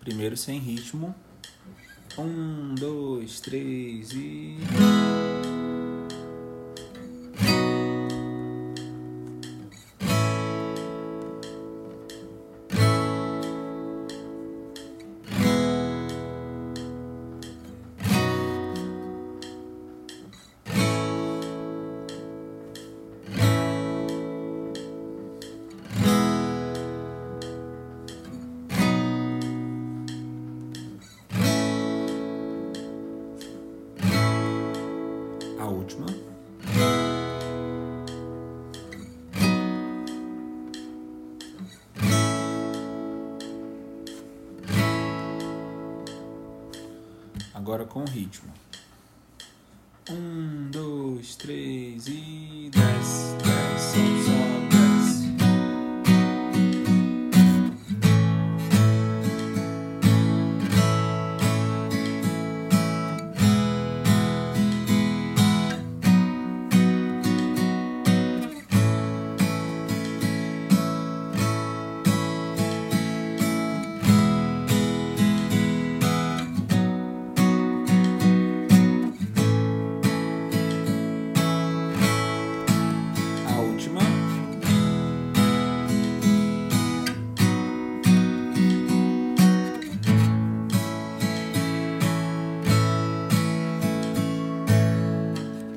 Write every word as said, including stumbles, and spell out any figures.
Primeiro sem ritmo. Um, dois, três e... A última. Agora com o ritmo. Um, dois, três e desce, desce, sobe.